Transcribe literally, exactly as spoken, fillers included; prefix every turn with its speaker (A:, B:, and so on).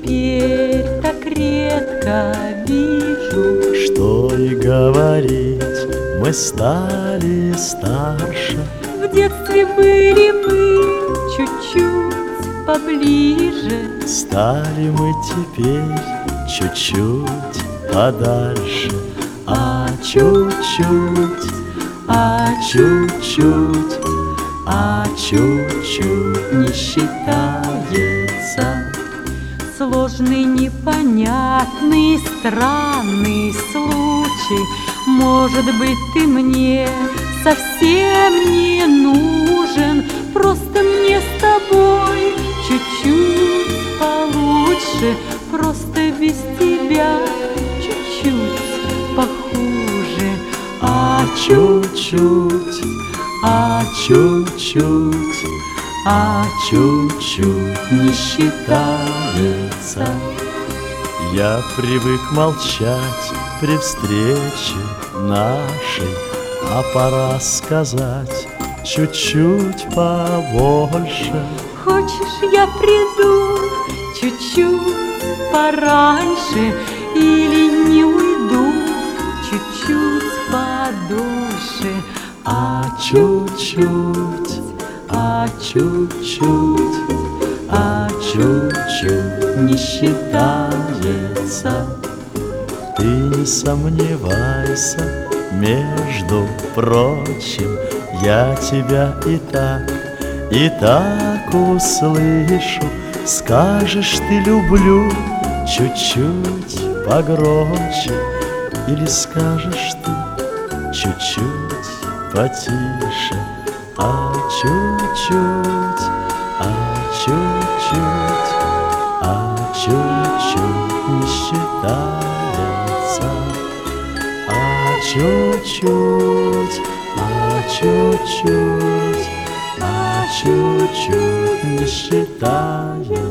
A: теперь так редко вижу.
B: Что и говорить, мы стали старше.
A: В детстве были мы чуть-чуть поближе.
B: Стали мы теперь чуть-чуть подальше. А чуть-чуть, а чуть-чуть, а чуть-чуть не считается.
A: Сложный, непонятный, странный случай. Может быть, ты мне совсем не нужен. Просто мне с тобой чуть-чуть получше. Просто без тебя чуть-чуть похуже.
B: А чуть-чуть, а чуть-чуть, а чуть-чуть не считается. Я привык молчать при встрече нашей, а пора сказать чуть-чуть побольше.
A: Хочешь, я приду чуть-чуть пораньше или не уйду чуть-чуть подольше?
B: А чуть-чуть, а чуть-чуть, а чуть-чуть не считается. Ты не сомневайся, между прочим, я тебя и так, и так услышу. Скажешь ты люблю чуть-чуть погромче, или скажешь ты чуть-чуть потише. А чуть-чуть, а чуть-чуть, а чуть-чуть не считается. А чуть-чуть, а чуть-чуть, а чуть-чуть не считается.